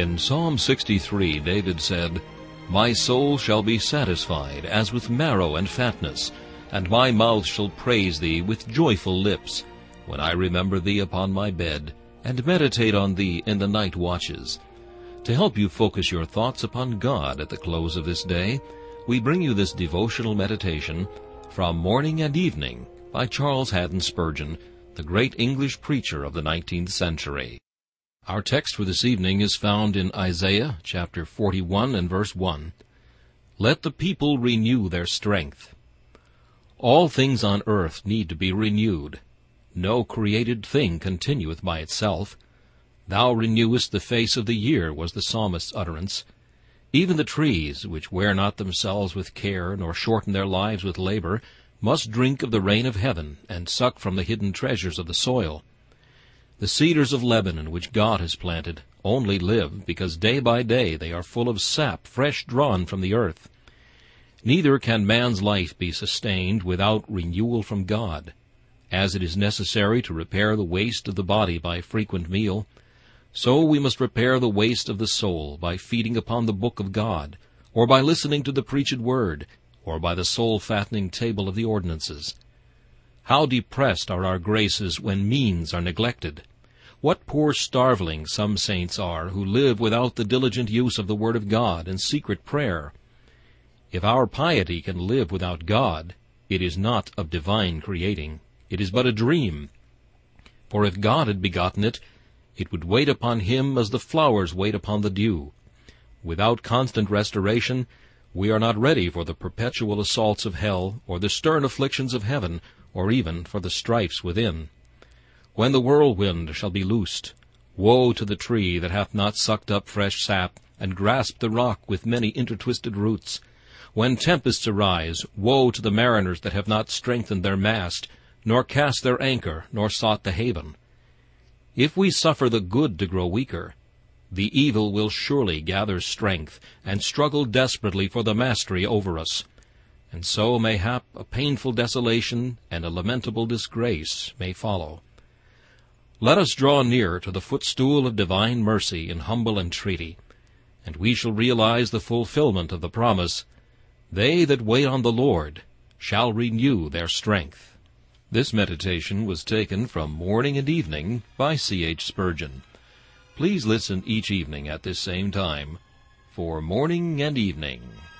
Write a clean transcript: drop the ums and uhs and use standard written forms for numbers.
In Psalm 63, David said, "My soul shall be satisfied as with marrow and fatness, and my mouth shall praise thee with joyful lips, when I remember thee upon my bed, and meditate on thee in the night watches." To help you focus your thoughts upon God at the close of this day, we bring you this devotional meditation from Morning and Evening by Charles Haddon Spurgeon, the great English preacher of the 19th century. Our text for this evening is found in Isaiah chapter 41 and verse 1. "Let the people renew their strength." All things on earth need to be renewed. No created thing continueth by itself. "Thou renewest the face of the year," was the psalmist's utterance. Even the trees, which wear not themselves with care, nor shorten their lives with labor, must drink of the rain of heaven, and suck from the hidden treasures of the soil. The cedars of Lebanon, which God has planted, only live because day by day they are full of sap fresh drawn from the earth. Neither can man's life be sustained without renewal from God. As it is necessary to repair the waste of the body by frequent meal, so we must repair the waste of the soul by feeding upon the book of God, or by listening to the preached word, or by the soul-fattening table of the ordinances. How depressed are our graces when means are neglected! What poor starvelings some saints are who live without the diligent use of the Word of God and secret prayer! If our piety can live without God, it is not of divine creating. It is but a dream. For if God had begotten it, it would wait upon him as the flowers wait upon the dew. Without constant restoration, we are not ready for the perpetual assaults of hell, or the stern afflictions of heaven, or even for the strifes within. When the whirlwind shall be loosed, woe to the tree that hath not sucked up fresh sap, and grasped the rock with many intertwisted roots. When tempests arise, woe to the mariners that have not strengthened their mast, nor cast their anchor, nor sought the haven. If we suffer the good to grow weaker, the evil will surely gather strength, and struggle desperately for the mastery over us. And so, mayhap, a painful desolation and a lamentable disgrace may follow. Let us draw near to the footstool of divine mercy in humble entreaty, and we shall realize the fulfillment of the promise, "They that wait on the Lord shall renew their strength." This meditation was taken from Morning and Evening by C.H. Spurgeon. Please listen each evening at this same time for Morning and Evening.